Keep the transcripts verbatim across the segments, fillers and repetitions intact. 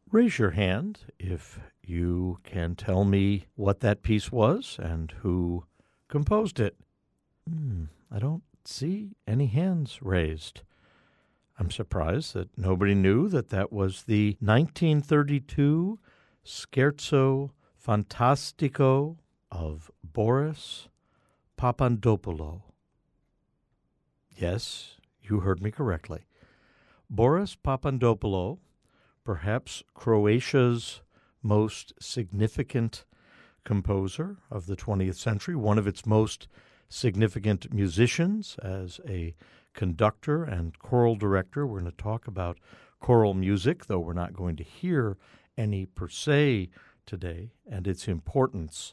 Raise your hand if you can tell me what that piece was and who composed it. Hmm, I don't see any hands raised. I'm surprised that nobody knew that that was the nineteen thirty-two Scherzo Fantastico of Boris Papandopoulos. Yes, you heard me correctly. Boris Papandopoulos, perhaps Croatia's most significant composer of the twentieth century, one of its most significant musicians as a conductor and choral director. We're going to talk about choral music, though we're not going to hear any per se today, and its importance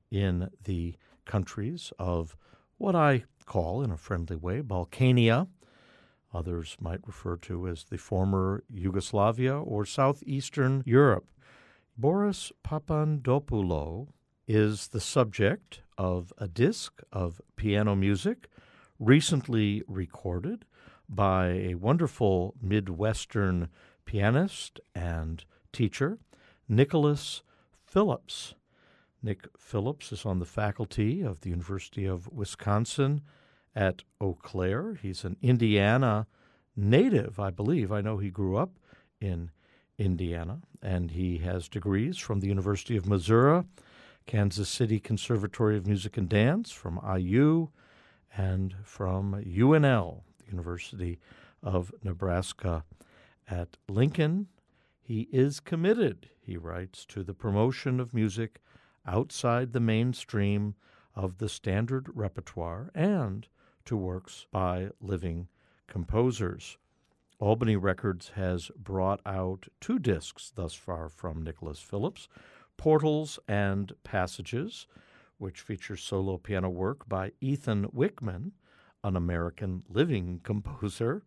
in the countries of what I call, in a friendly way, Balkania. Others might refer to as the former Yugoslavia or southeastern Europe. Boris Papandopoulos is the subject of a disc of piano music recently recorded by a wonderful Midwestern pianist and teacher, Nicholas Phillips. Nick Phillips is on the faculty of the University of Wisconsin at Eau Claire. He's an Indiana native, I believe. I know he grew up in Indiana, and he has degrees from the University of Missouri, Kansas City Conservatory of Music and Dance, from I U, and from U N L, the University of Nebraska at Lincoln. He is committed, he writes, to the promotion of music outside the mainstream of the standard repertoire and to works by living composers. Albany Records has brought out two discs thus far from Nicholas Phillips, Portals and Passages, which features solo piano work by Ethan Wickman, an American living composer,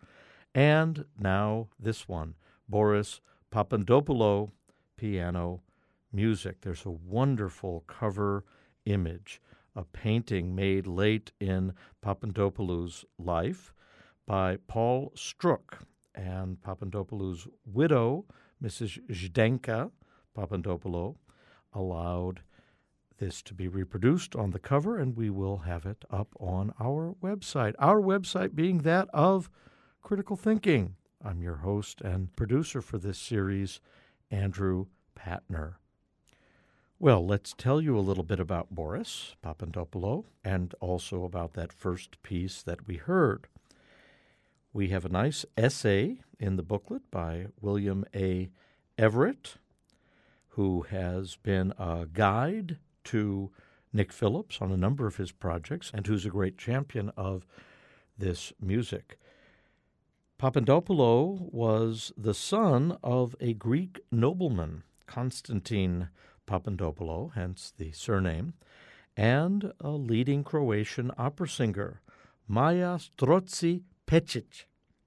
and now this one, Boris Papandopoulos, piano music. There's a wonderful cover image, a painting made late in Papandopoulos' life by Paul Strzok, and Papandopoulos' widow, Missus Zdenka Papandopoulos, allowed this to be reproduced on the cover, and we will have it up on our website. Our website being that of Critical Thinking. I'm your host and producer for this series, Andrew Patner. Well, let's tell you a little bit about Boris Papandopoulos and also about that first piece that we heard. We have a nice essay in the booklet by William A. Everett, who has been a guide to Nick Phillips on a number of his projects and who's a great champion of this music. Papandopoulos was the son of a Greek nobleman, Constantine Papandopoulos, hence the surname, and a leading Croatian opera singer, Maja Strozzi Pečić.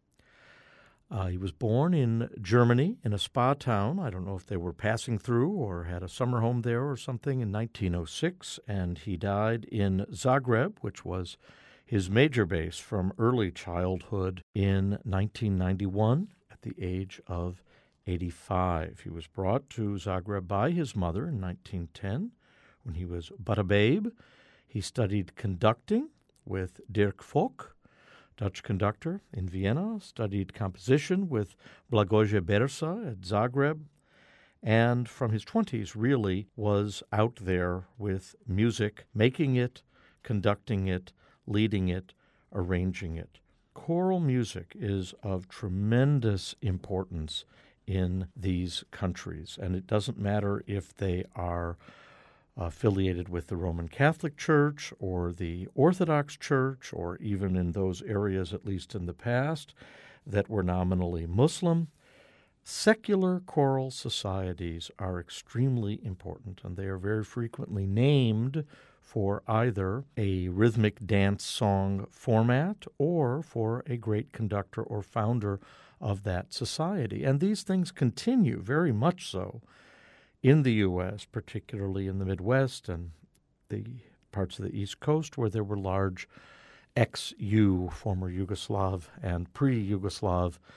Uh, he was born in Germany in a spa town. I don't know if they were passing through or had a summer home there or something in nineteen oh six, and he died in Zagreb, which was his major base from early childhood, in nineteen ninety-one at the age of eighty-five. He was brought to Zagreb by his mother in nineteen ten when he was but a babe. He studied conducting with Dirk Fock, Dutch conductor in Vienna, studied composition with Blagoje Bersa at Zagreb, and from his twenties really was out there with music, making it, conducting it, leading it, arranging it. Choral music is of tremendous importance in these countries, and it doesn't matter if they are affiliated with the Roman Catholic Church or the Orthodox Church, or even in those areas, at least in the past, that were nominally Muslim. Secular choral societies are extremely important, and they are very frequently named for either a rhythmic dance song format or for a great conductor or founder of that society. And these things continue very much so in the U S, particularly in the Midwest and the parts of the East Coast where there were large ex-U, former Yugoslav and pre-Yugoslav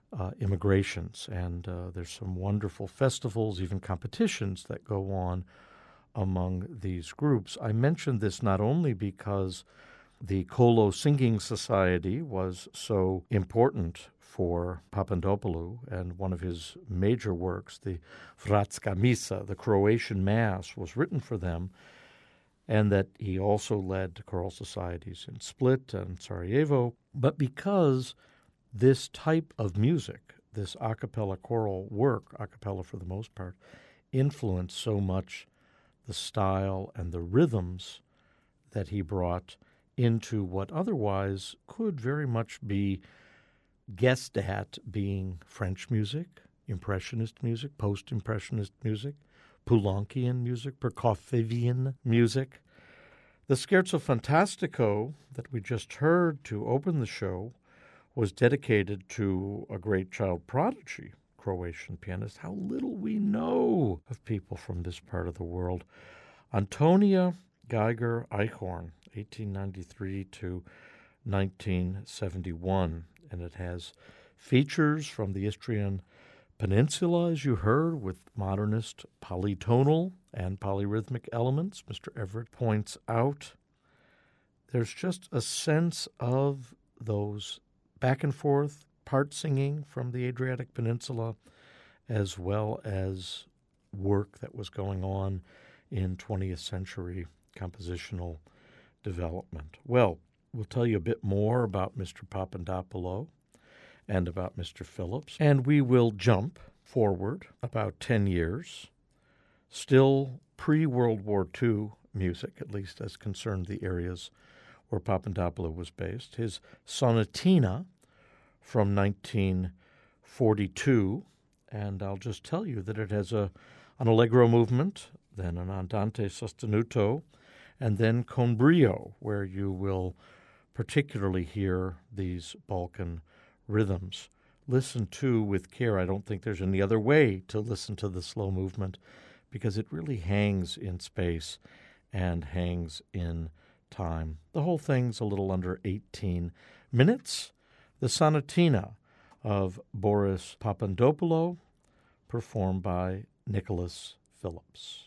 uh, immigrations. And uh, there's some wonderful festivals, even competitions that go on among these groups. I mentioned this not only because the Kolo Singing Society was so important for Papandopoulou, and one of his major works, the Vratska Misa, the Croatian Mass, was written for them, and that he also led choral societies in Split and Sarajevo, but because this type of music, this a cappella choral work, a cappella for the most part, influenced so much the style and the rhythms that he brought into what otherwise could very much be guessed at being French music, Impressionist music, Post-Impressionist music, Poulenkian music, Prokofievian music. The Scherzo Fantastico that we just heard to open the show was dedicated to a great child prodigy, Croatian pianist. How little we know of people from this part of the world. Antonia Geiger Eichhorn, eighteen ninety-three to nineteen seventy-one, and it has features from the Istrian Peninsula, as you heard, with modernist polytonal and polyrhythmic elements. Mister Everett points out there's just a sense of those back and forth part singing from the Adriatic Peninsula, as well as work that was going on in twentieth century compositional development. Well, we'll tell you a bit more about Mister Papandopoulou and about Mister Phillips, and we will jump forward about ten years, still pre-World War Two music, at least as concerned the areas where Papandopoulou was based. His Sonatina from nineteen forty-two, and I'll just tell you that it has a an allegro movement, then an andante sostenuto, and then con brio, where you will particularly hear these Balkan rhythms. Listen to with care. I don't think there's any other way to listen to the slow movement, because it really hangs in space and hangs in time. The whole thing's a little under eighteen minutes. The Sonatina of Boris Papandopoulou, performed by Nicholas Phillips.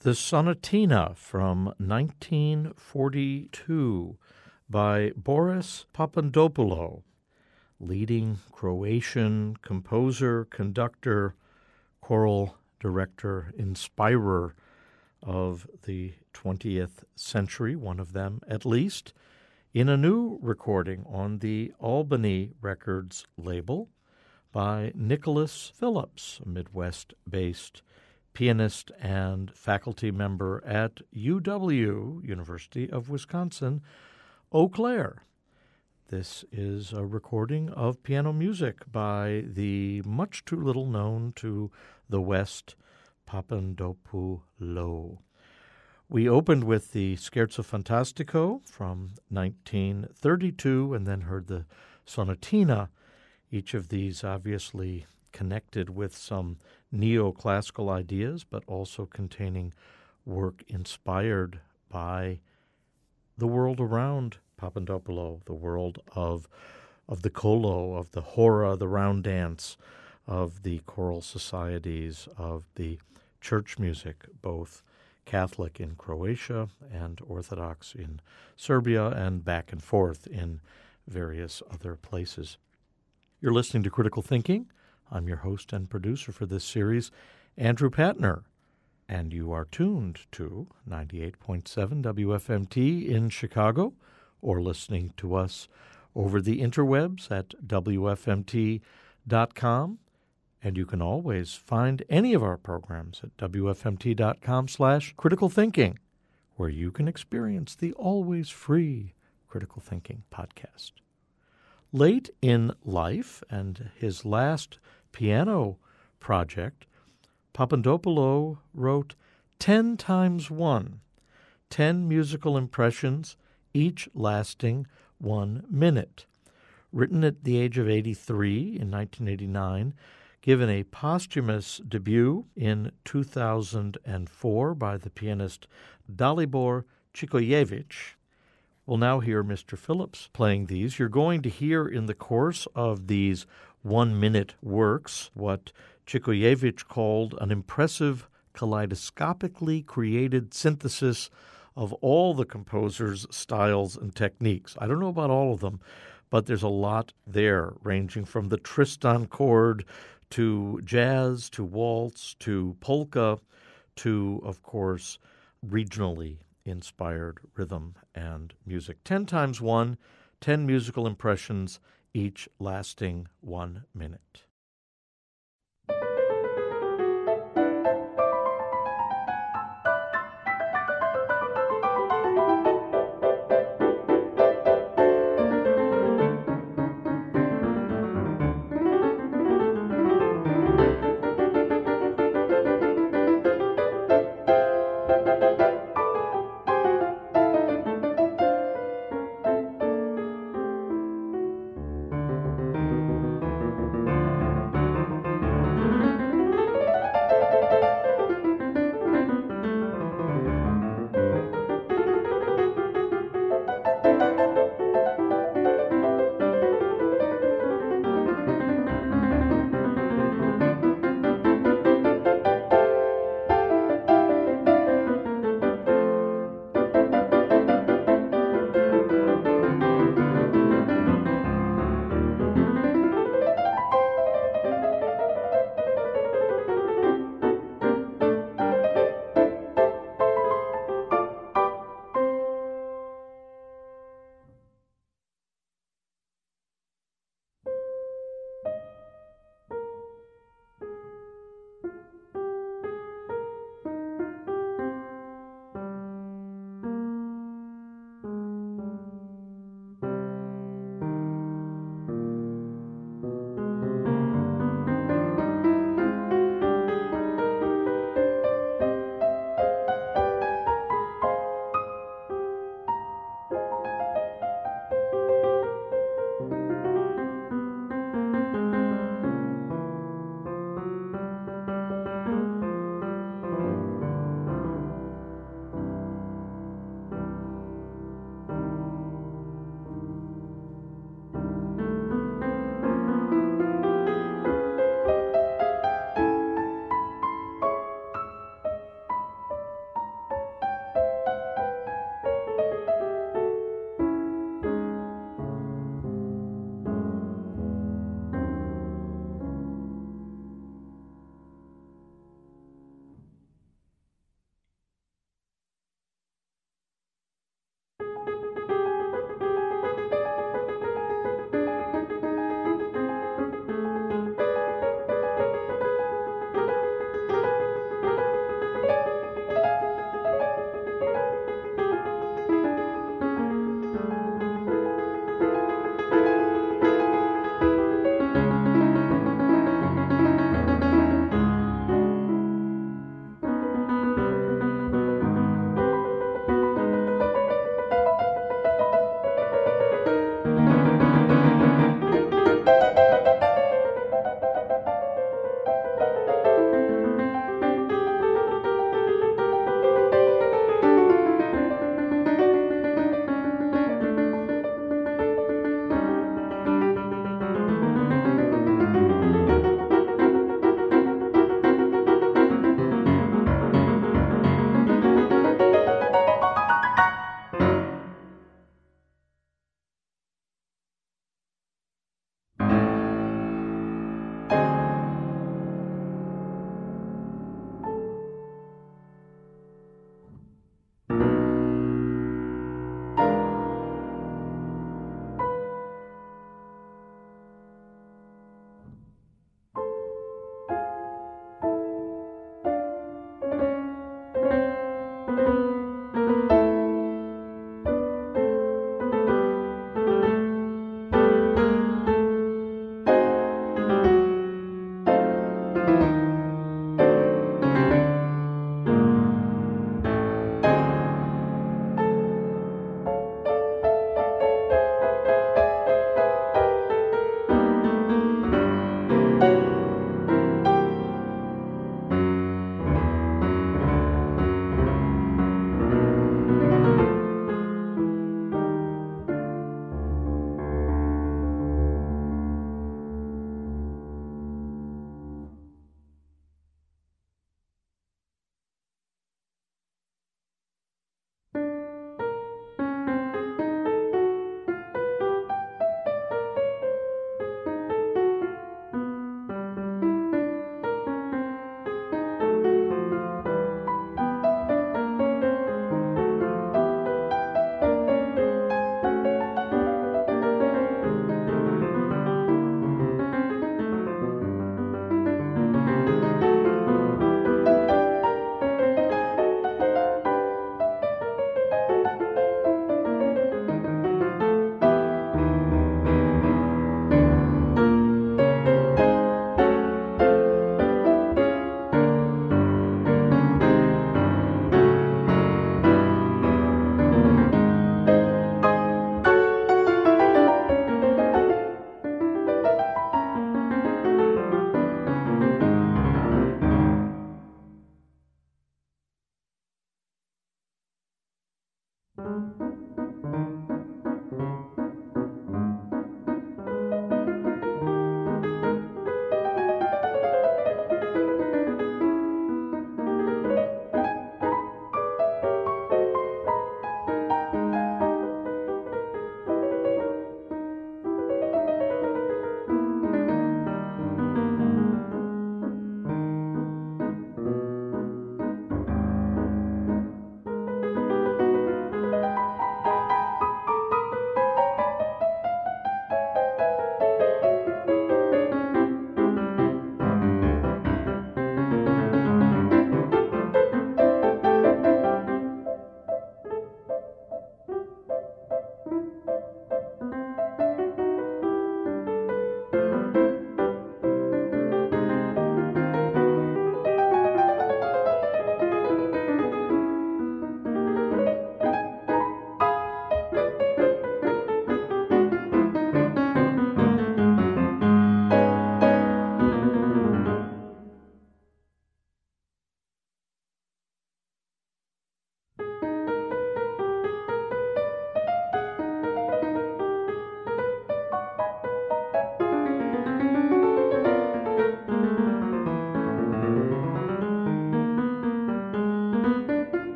The Sonatina from nineteen forty-two by Boris Papandopoulos, leading Croatian composer, conductor, choral director, inspirer of the twentieth century, one of them at least, in a new recording on the Albany Records label by Nicholas Phillips, a Midwest-based pianist and faculty member at U W, University of Wisconsin, Eau Claire. This is a recording of piano music by the much too little known to the West, Papandopoulos. We opened with the Scherzo Fantastico from nineteen thirty-two and then heard the Sonatina, each of these obviously connected with some neoclassical ideas, but also containing work inspired by the world around Papandopoulos, the world of of the kolo, of the hora, the round dance, of the choral societies, of the church music, both Catholic in Croatia and Orthodox in Serbia, and back and forth in various other places. You're listening to Critical Thinking. I'm your host and producer for this series, Andrew Patner, and you are tuned to ninety-eight point seven W F M T in Chicago, or listening to us over the interwebs at W F M T dot com, and you can always find any of our programs at W F M T dot com slash critical thinking, where you can experience the always free Critical Thinking podcast. Late in life, and his last piano project, Papandopoulos wrote ten times one, ten musical impressions, each lasting one minute. Written at the age of eighty-three in nineteen eighty-nine, given a posthumous debut in two thousand four by the pianist Dalibor Chikoyevich. We'll now hear Mister Phillips playing these. You're going to hear in the course of these one-minute works what Chikoyevich called an impressive, kaleidoscopically created synthesis of all the composer's styles and techniques. I don't know about all of them, but there's a lot there, ranging from the Tristan chord to jazz, to waltz, to polka, to, of course, regionally inspired rhythm and music. Ten times one, ten musical impressions, each lasting one minute.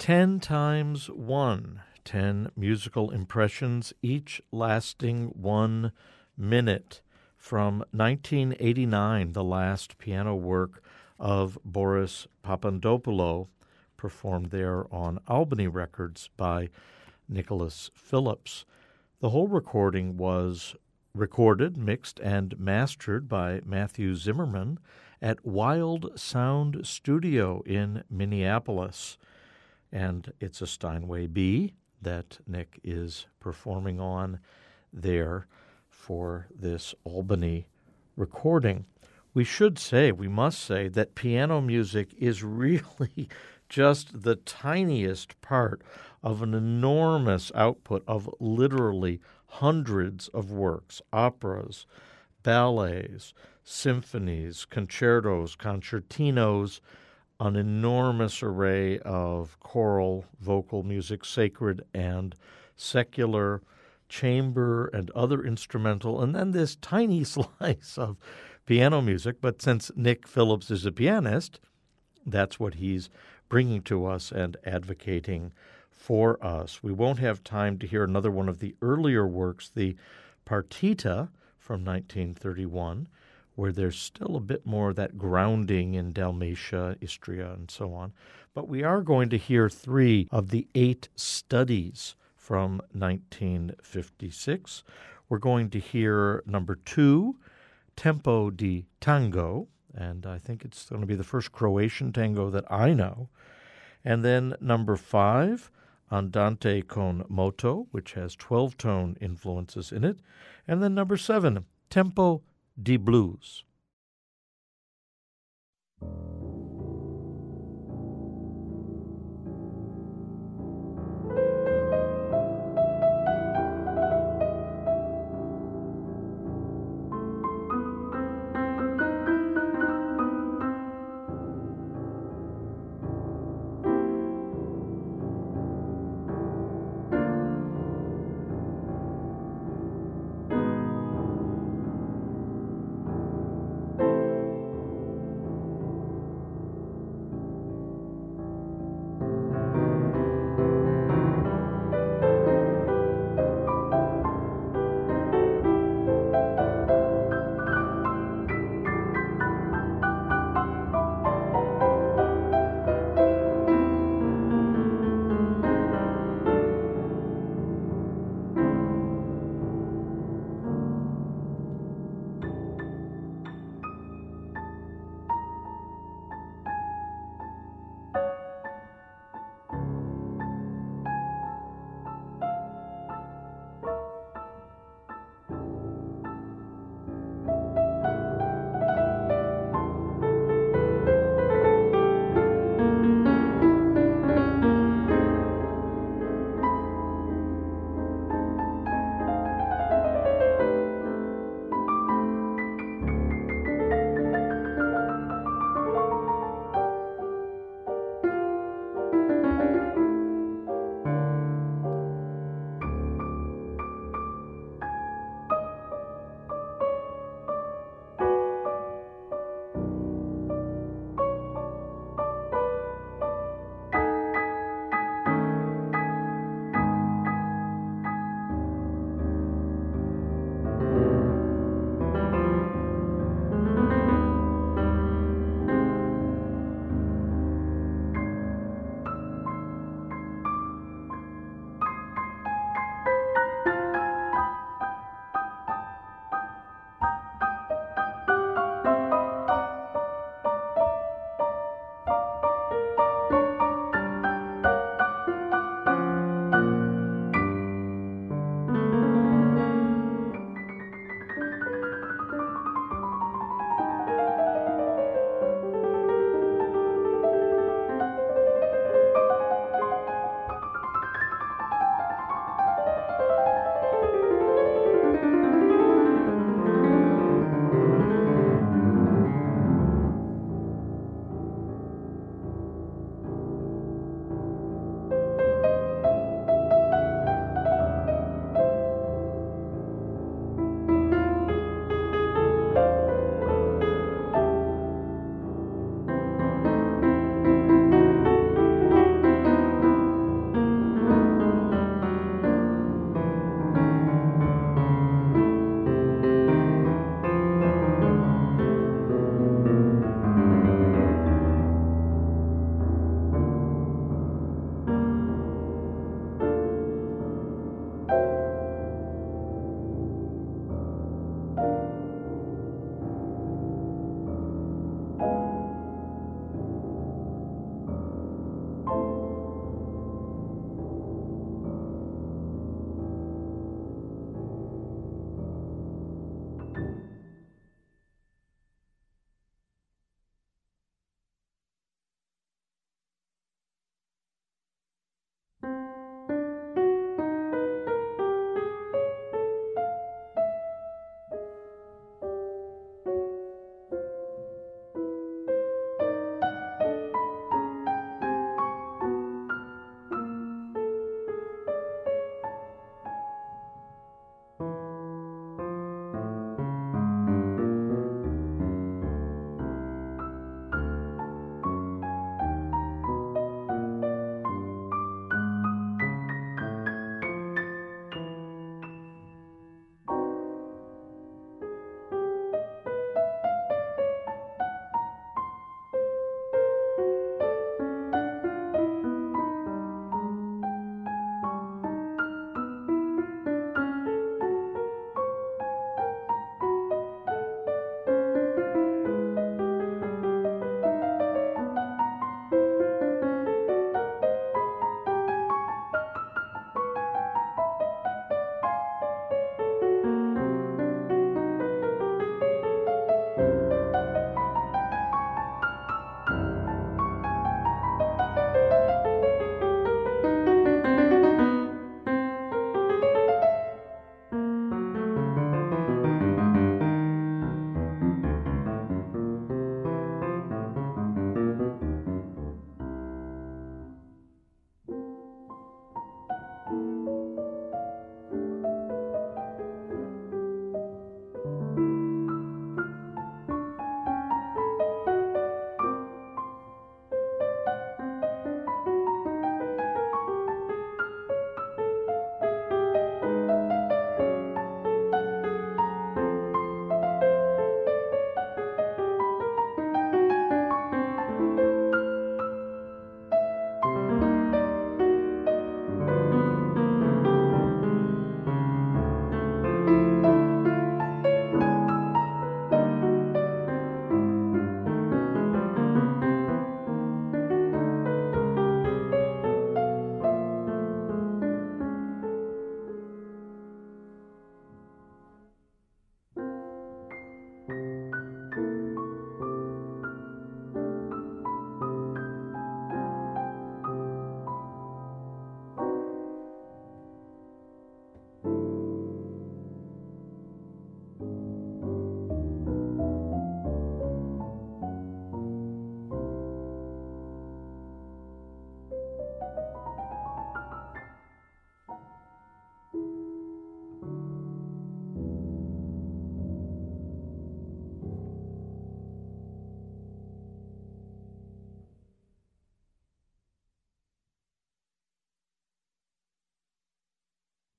Ten times one, ten musical impressions, each lasting one minute. From nineteen eighty-nine, the last piano work of Boris Papandopoulos, performed there on Albany Records by Nicholas Phillips. The whole recording was recorded, mixed, and mastered by Matthew Zimmerman at Wild Sound Studio in Minneapolis. And it's a Steinway B that Nick is performing on there for this Albany recording. We should say, we must say, that piano music is really just the tiniest part of an enormous output of literally hundreds of works, operas, ballets, symphonies, concertos, concertinos, an enormous array of choral, vocal music, sacred and secular, chamber and other instrumental, and then this tiny slice of piano music. But since Nick Phillips is a pianist, that's what he's bringing to us and advocating for us. We won't have time to hear another one of the earlier works, the Partita from nineteen thirty-one, where there's still a bit more of that grounding in Dalmatia, Istria, and so on. But we are going to hear three of the eight studies from nineteen fifty-six. We're going to hear number two, Tempo di Tango, and I think it's going to be the first Croatian tango that I know. And then number five, Andante con moto, which has twelve-tone influences in it. And then number seven, Tempo di Blues.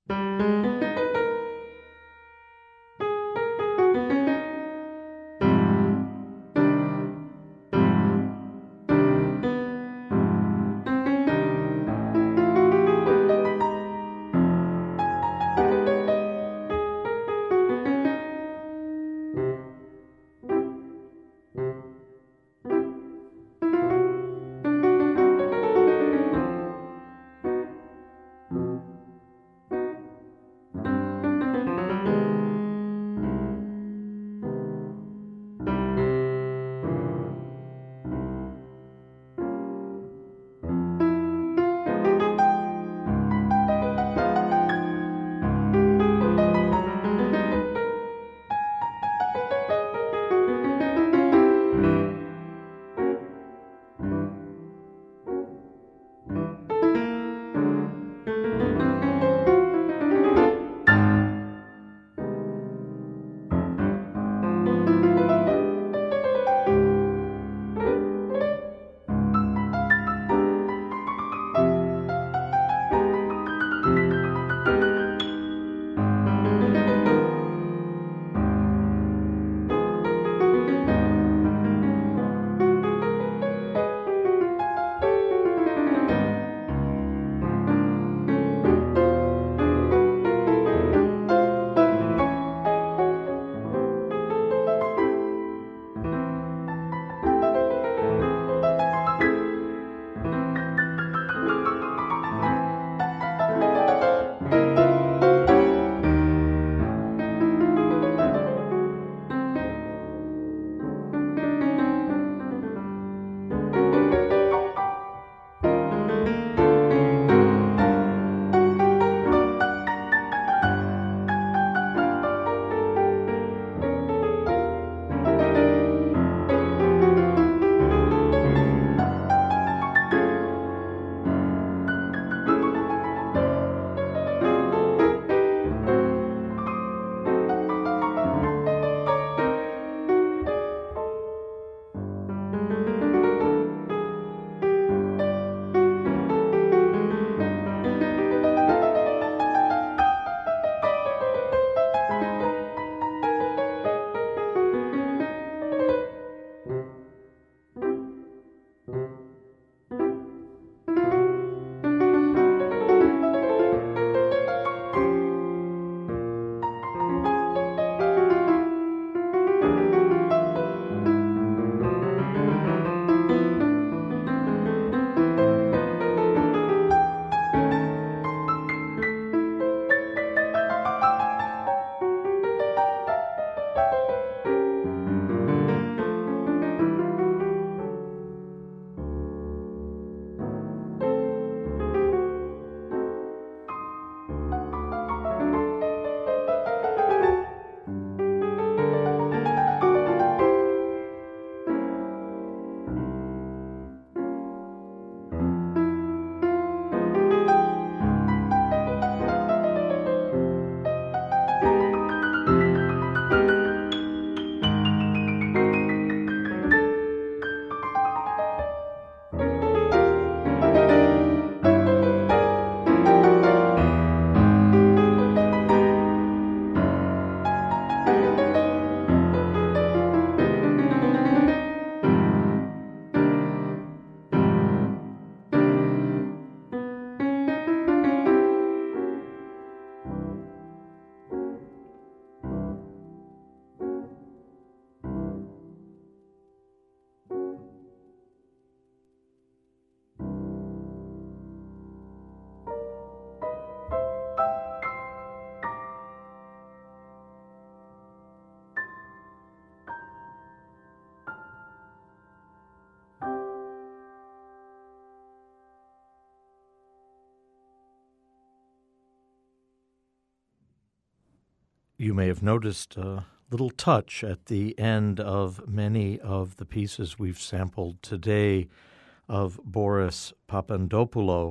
You may have noticed a little touch at the end of many of the pieces we've sampled today of Boris Papandopoulos,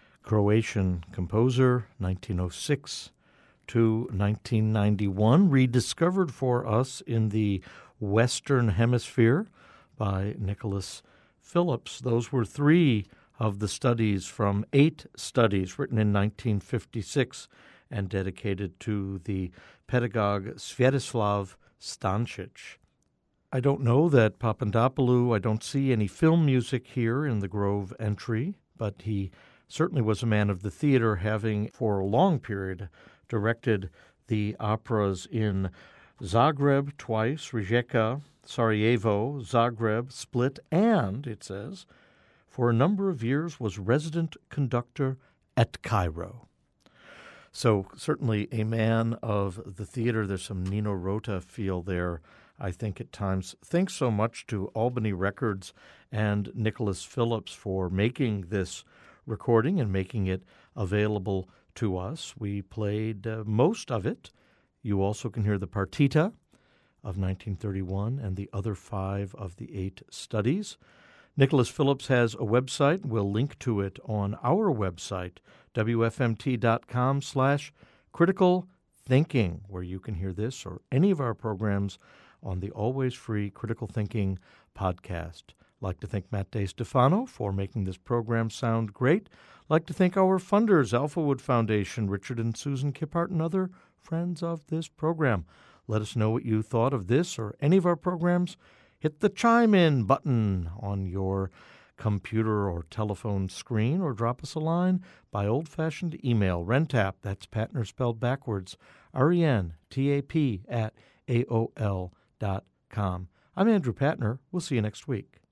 Croatian composer, nineteen oh six to nineteen ninety-one, rediscovered for us in the Western Hemisphere by Nicholas Phillips. Those were three of the studies from eight studies written in nineteen fifty-six and dedicated to the pedagogue Sviatoslav Stančić. I don't know that Papandopoulou, I don't see any film music here in the Grove entry, but he certainly was a man of the theater, having for a long period directed the operas in Zagreb twice, Rijeka, Sarajevo, Zagreb, Split, and, it says, for a number of years was resident conductor at Cairo. So certainly a man of the theater. There's some Nino Rota feel there, I think, at times. Thanks so much to Albany Records and Nicholas Phillips for making this recording and making it available to us. We played uh, most of it. You also can hear the partita of nineteen thirty-one and the other five of the eight studies. Nicholas Phillips has a website. We'll link to it on our website, W F M T dot com slash critical thinking, where you can hear this or any of our programs on the always free Critical Thinking podcast. Like to thank Matt DeStefano for making this program sound great. Like to thank our funders, Alphawood Foundation, Richard and Susan Kiphart, and other friends of this program. Let us know what you thought of this or any of our programs. Hit the chime in button on your computer or telephone screen, or drop us a line by old-fashioned email. Rentap, that's Patner spelled backwards, R E N T A P at A O L dot com. I'm Andrew Patner. We'll see you next week.